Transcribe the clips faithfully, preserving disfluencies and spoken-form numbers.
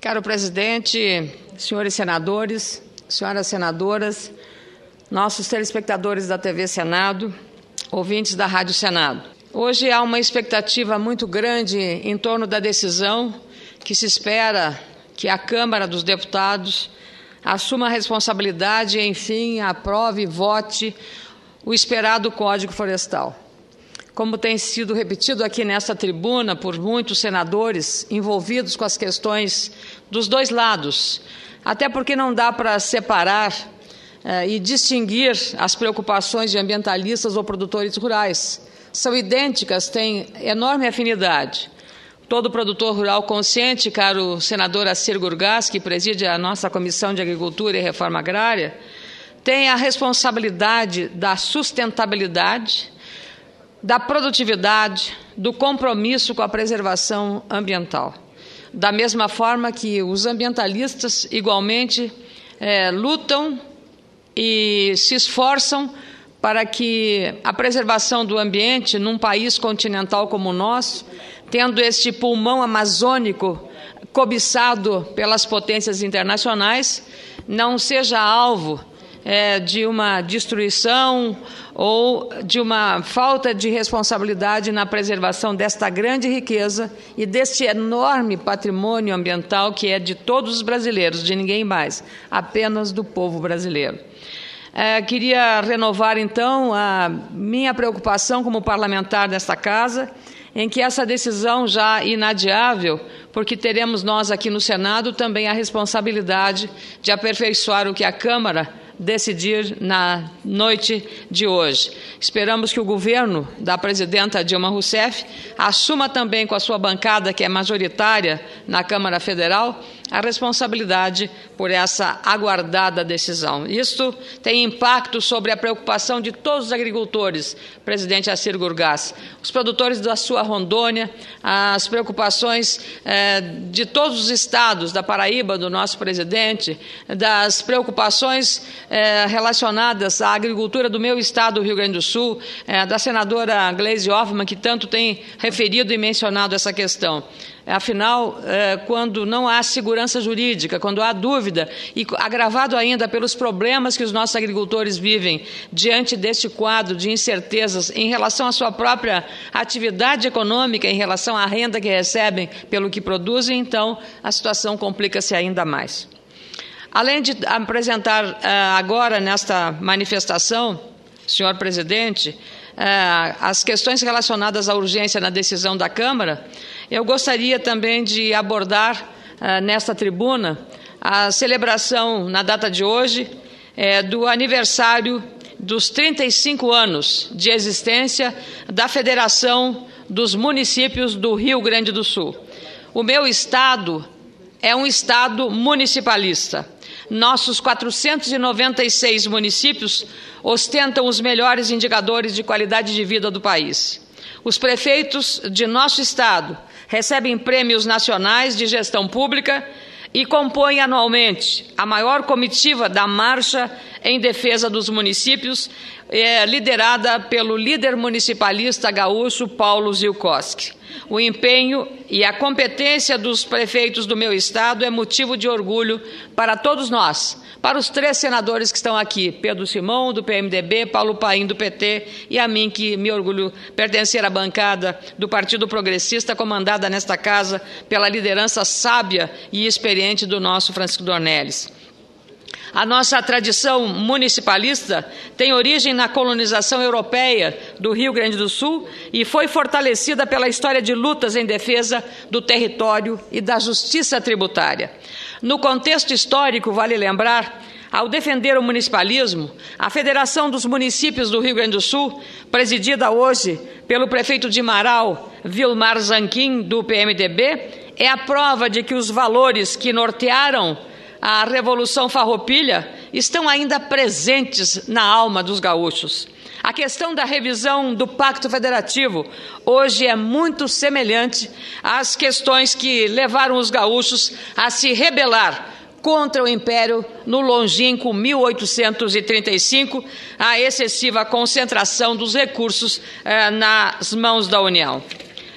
Caro presidente, senhores senadores, senhoras senadoras, nossos telespectadores da T V Senado, ouvintes da Rádio Senado. Hoje há uma expectativa muito grande em torno da decisão que se espera que a Câmara dos Deputados assuma a responsabilidade e, enfim, aprove e vote o esperado Código Florestal. Como tem sido repetido aqui nesta tribuna por muitos senadores envolvidos com as questões dos dois lados, até porque não dá para separar eh, e distinguir as preocupações de ambientalistas ou produtores rurais. São idênticas, têm enorme afinidade. Todo produtor rural consciente, caro senador Assir Gurgás, que preside a nossa Comissão de Agricultura e Reforma Agrária, tem a responsabilidade da sustentabilidade, da produtividade, do compromisso com a preservação ambiental. Da mesma forma que os ambientalistas, igualmente, é, lutam e se esforçam para que a preservação do ambiente num país continental como o nosso, tendo este pulmão amazônico cobiçado pelas potências internacionais, não seja alvo é, de uma destruição ou de uma falta de responsabilidade na preservação desta grande riqueza e deste enorme patrimônio ambiental que é de todos os brasileiros, de ninguém mais, apenas do povo brasileiro. É, queria renovar, então, a minha preocupação como parlamentar desta Casa, em que essa decisão já inadiável, porque teremos nós aqui no Senado também a responsabilidade de aperfeiçoar o que a Câmara decidir na noite de hoje. Esperamos que o governo da presidenta Dilma Rousseff assuma também com a sua bancada, que é majoritária na Câmara Federal, a responsabilidade por essa aguardada decisão. Isto tem impacto sobre a preocupação de todos os agricultores, presidente Assir Gurgás, os produtores da sua Rondônia, as preocupações eh, de todos os estados, da Paraíba, do nosso presidente, das preocupações eh, relacionadas à agricultura do meu estado, do Rio Grande do Sul, eh, da senadora Gleisi Hoffmann, que tanto tem referido e mencionado essa questão. Afinal, quando não há segurança jurídica, quando há dúvida, e agravado ainda pelos problemas que os nossos agricultores vivem diante deste quadro de incertezas em relação à sua própria atividade econômica, em relação à renda que recebem pelo que produzem, então a situação complica-se ainda mais. Além de apresentar agora nesta manifestação, senhor presidente, as questões relacionadas à urgência na decisão da Câmara, eu gostaria também de abordar uh, nesta tribuna a celebração, na data de hoje, eh, do aniversário dos trinta e cinco anos de existência da Federação dos Municípios do Rio Grande do Sul. O meu estado é um estado municipalista. Nossos quatrocentos e noventa e seis municípios ostentam os melhores indicadores de qualidade de vida do país. Os prefeitos de nosso estado recebem prêmios nacionais de gestão pública e compõem anualmente a maior comitiva da Marcha em Defesa dos Municípios, é, liderada pelo líder municipalista gaúcho Paulo Zilkowski. O empenho e a competência dos prefeitos do meu estado é motivo de orgulho para todos nós, para os três senadores que estão aqui, Pedro Simão, do P M D B, Paulo Paim, do P T, e a mim, que me orgulho pertencer à bancada do Partido Progressista, comandada nesta casa pela liderança sábia e experiente do nosso Francisco Dornelles. A nossa tradição municipalista tem origem na colonização europeia do Rio Grande do Sul e foi fortalecida pela história de lutas em defesa do território e da justiça tributária. No contexto histórico, vale lembrar, ao defender o municipalismo, a Federação dos Municípios do Rio Grande do Sul, presidida hoje pelo prefeito de Marau, Vilmar Zanquim, do P M D B, é a prova de que os valores que nortearam a Revolução Farroupilha estão ainda presentes na alma dos gaúchos. A questão da revisão do Pacto Federativo hoje é muito semelhante às questões que levaram os gaúchos a se rebelar contra o Império no longínquo mil oitocentos e trinta e cinco, a excessiva concentração dos recursos eh, nas mãos da União.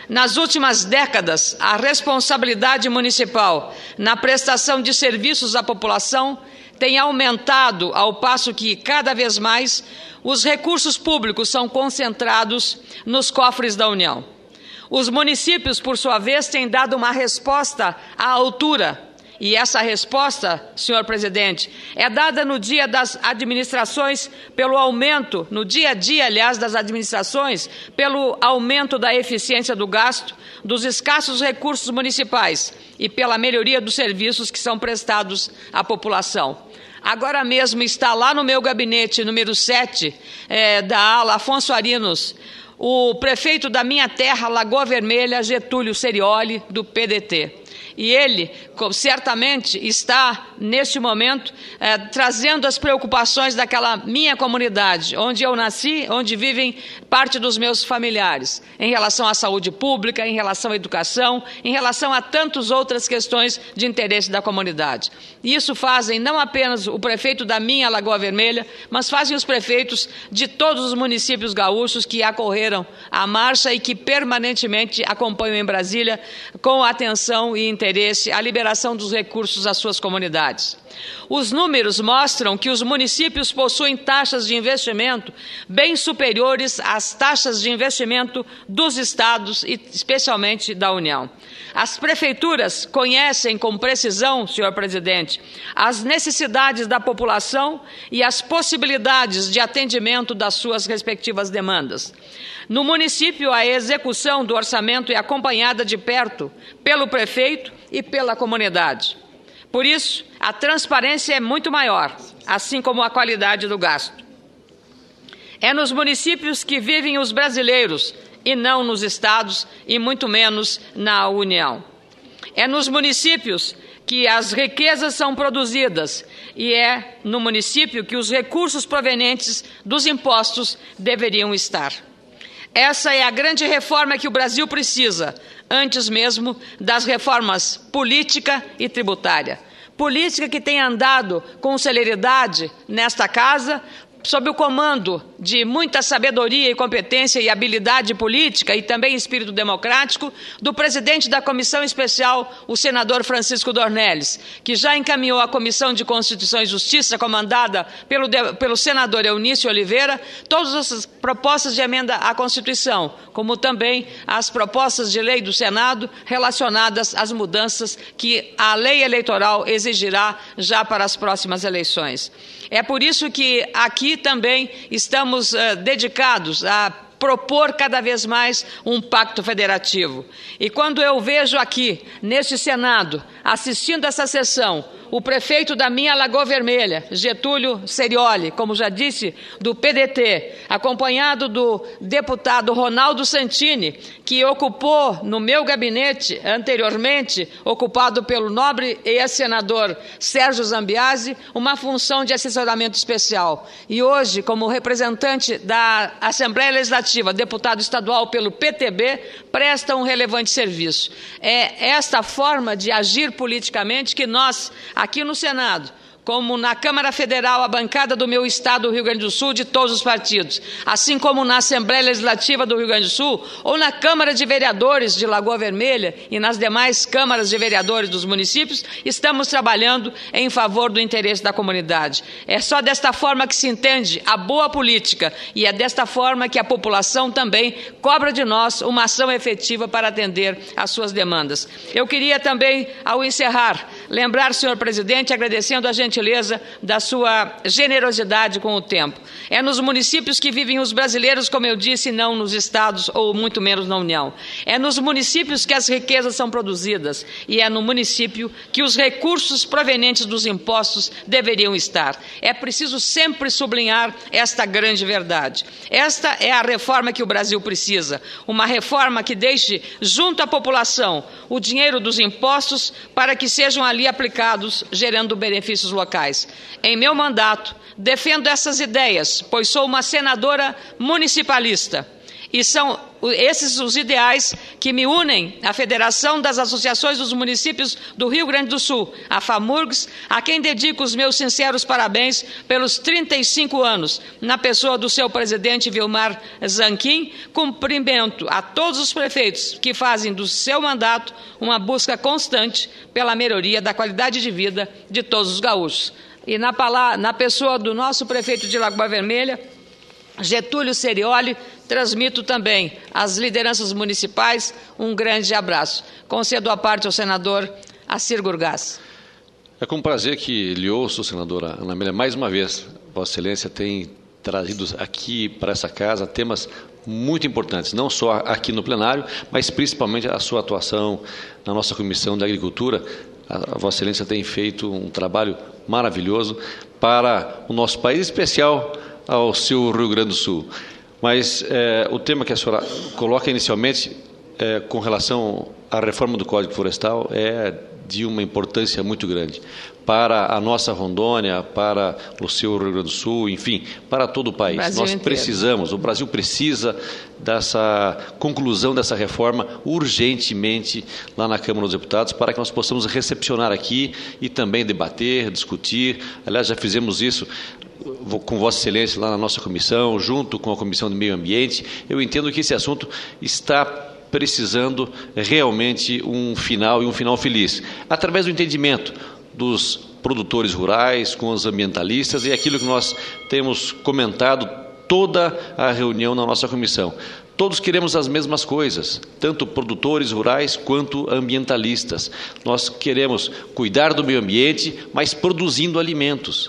Nas últimas décadas, a responsabilidade municipal na prestação de serviços à população tem aumentado, ao passo que, cada vez mais, os recursos públicos são concentrados nos cofres da União. Os municípios, por sua vez, têm dado uma resposta à altura. E essa resposta, senhor presidente, é dada no dia das administrações pelo aumento, no dia a dia, aliás, das administrações, pelo aumento da eficiência do gasto, dos escassos recursos municipais e pela melhoria dos serviços que são prestados à população. Agora mesmo está lá no meu gabinete, número sete, é, da ala Afonso Arinos, o prefeito da minha terra, Lagoa Vermelha, Getúlio Cerioli, do P D T. E ele, certamente, está, neste momento, eh, trazendo as preocupações daquela minha comunidade, onde eu nasci, onde vivem parte dos meus familiares, em relação à saúde pública, em relação à educação, em relação a tantas outras questões de interesse da comunidade. E isso fazem não apenas o prefeito da minha Lagoa Vermelha, mas fazem os prefeitos de todos os municípios gaúchos que acorreram à marcha e que permanentemente acompanham em Brasília com atenção e interesse interesse a liberação dos recursos às suas comunidades. Os números mostram que os municípios possuem taxas de investimento bem superiores às taxas de investimento dos estados e especialmente da União. As prefeituras conhecem com precisão, senhor presidente, as necessidades da população e as possibilidades de atendimento das suas respectivas demandas. No município, a execução do orçamento é acompanhada de perto pelo prefeito e pela comunidade. Por isso, a transparência é muito maior, assim como a qualidade do gasto. É nos municípios que vivem os brasileiros e não nos estados e muito menos na União. É nos municípios que as riquezas são produzidas e é no município que os recursos provenientes dos impostos deveriam estar. Essa é a grande reforma que o Brasil precisa, antes mesmo das reformas política e tributária. Política que tem andado com celeridade nesta casa, sob o comando de muita sabedoria e competência e habilidade política e também espírito democrático do presidente da Comissão Especial, o senador Francisco Dornelles, que já encaminhou à Comissão de Constituição e Justiça, comandada pelo, pelo senador Eunício Oliveira, todas as propostas de emenda à Constituição, como também as propostas de lei do Senado relacionadas às mudanças que a lei eleitoral exigirá já para as próximas eleições. É por isso que aqui também estamos uh, dedicados a propor cada vez mais um pacto federativo. E quando eu vejo aqui, neste Senado, assistindo essa sessão, o prefeito da minha Lagoa Vermelha, Getúlio Cerioli, como já disse, do P D T, acompanhado do deputado Ronaldo Santini, que ocupou no meu gabinete anteriormente, ocupado pelo nobre ex-senador Sérgio Zambiase, uma função de assessoramento especial. E hoje, como representante da Assembleia Legislativa, deputado estadual pelo P T B, presta um relevante serviço. É esta forma de agir politicamente que nós, aqui no Senado, como na Câmara Federal, a bancada do meu estado, o Rio Grande do Sul, de todos os partidos, assim como na Assembleia Legislativa do Rio Grande do Sul, ou na Câmara de Vereadores de Lagoa Vermelha e nas demais câmaras de vereadores dos municípios, estamos trabalhando em favor do interesse da comunidade. É só desta forma que se entende a boa política e é desta forma que a população também cobra de nós uma ação efetiva para atender às suas demandas. Eu queria também, ao encerrar, lembrar, senhor presidente, agradecendo a gente gentileza da sua generosidade com o tempo. É nos municípios que vivem os brasileiros, como eu disse, não nos estados ou muito menos na União. É nos municípios que as riquezas são produzidas e é no município que os recursos provenientes dos impostos deveriam estar. É preciso sempre sublinhar esta grande verdade. Esta é a reforma que o Brasil precisa, uma reforma que deixe junto à população o dinheiro dos impostos para que sejam ali aplicados, gerando benefícios locais. Locais. Em meu mandato, defendo essas ideias, pois sou uma senadora municipalista E são esses os ideais que me unem à Federação das Associações dos Municípios do Rio Grande do Sul, a FAMURGS, a quem dedico os meus sinceros parabéns pelos trinta e cinco anos, na pessoa do seu presidente Vilmar Zanquim. Cumprimento a todos os prefeitos que fazem do seu mandato uma busca constante pela melhoria da qualidade de vida de todos os gaúchos. E na, na pessoa do nosso prefeito de Lagoa Vermelha, Getúlio Serioli, transmito também às lideranças municipais um grande abraço. Concedo a parte ao senador Assir Gurgás. É com prazer que lhe ouço, senadora Ana Amélia. Mais uma vez, Vossa Excelência tem trazido aqui para essa casa temas muito importantes, não só aqui no plenário, mas principalmente a sua atuação na nossa Comissão de Agricultura. A Vossa Excelência tem feito um trabalho maravilhoso para o nosso país, em especial ao seu Rio Grande do Sul. Mas é, o tema que a senhora coloca inicialmente é, com relação à reforma do Código Florestal é de uma importância muito grande para a nossa Rondônia, para o seu Rio Grande do Sul, enfim, para todo o país. Brasil Nós inteiro. precisamos, o Brasil precisa dessa conclusão dessa reforma urgentemente lá na Câmara dos Deputados, para que nós possamos recepcionar aqui e também debater, discutir. Aliás, já fizemos isso com Vossa Excelência lá na nossa comissão, junto com a Comissão de Meio Ambiente. Eu entendo que esse assunto está precisando realmente um final e um final feliz, através do entendimento dos produtores rurais com os ambientalistas, e aquilo que nós temos comentado toda a reunião na nossa comissão. Todos queremos as mesmas coisas, tanto produtores rurais quanto ambientalistas. Nós queremos cuidar do meio ambiente, mas produzindo alimentos.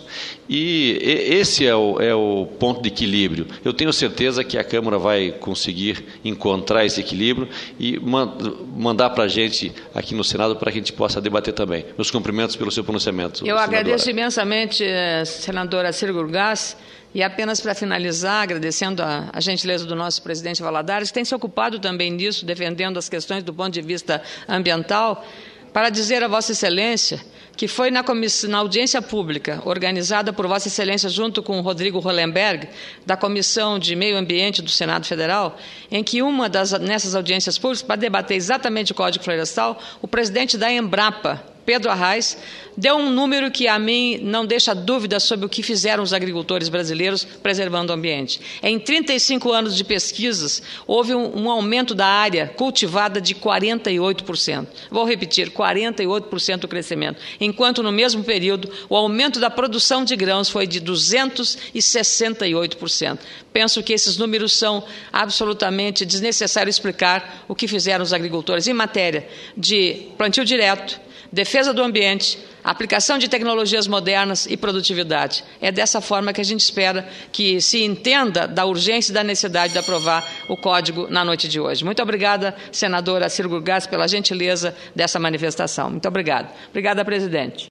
E esse é o, é o ponto de equilíbrio. Eu tenho certeza que a Câmara vai conseguir encontrar esse equilíbrio e mandar para a gente aqui no Senado para que a gente possa debater também. Meus cumprimentos pelo seu pronunciamento. Eu senadora. agradeço imensamente, senadora Assir Gurgás. E apenas para finalizar, agradecendo a, a gentileza do nosso presidente Valadares, que tem se ocupado também disso, defendendo as questões do ponto de vista ambiental, para dizer a Vossa Excelência que foi na, na audiência pública, organizada por Vossa Excelência junto com o Rodrigo Hollenberg, da Comissão de Meio Ambiente do Senado Federal, em que uma das, nessas audiências públicas, para debater exatamente o Código Florestal, o presidente da Embrapa, Pedro Arraes, deu um número que a mim não deixa dúvida sobre o que fizeram os agricultores brasileiros preservando o ambiente. Em trinta e cinco anos de pesquisas, houve um, um aumento da área cultivada de quarenta e oito por cento. Vou repetir, quarenta e oito por cento do crescimento, enquanto no mesmo período o aumento da produção de grãos foi de duzentos e sessenta e oito por cento. Penso que esses números são absolutamente desnecessário explicar o que fizeram os agricultores em matéria de plantio direto, defesa do ambiente, aplicação de tecnologias modernas e produtividade. É dessa forma que a gente espera que se entenda da urgência e da necessidade de aprovar o Código na noite de hoje. Muito obrigada, senadora Assir Gurgás, pela gentileza dessa manifestação. Muito obrigada. Obrigada, presidente.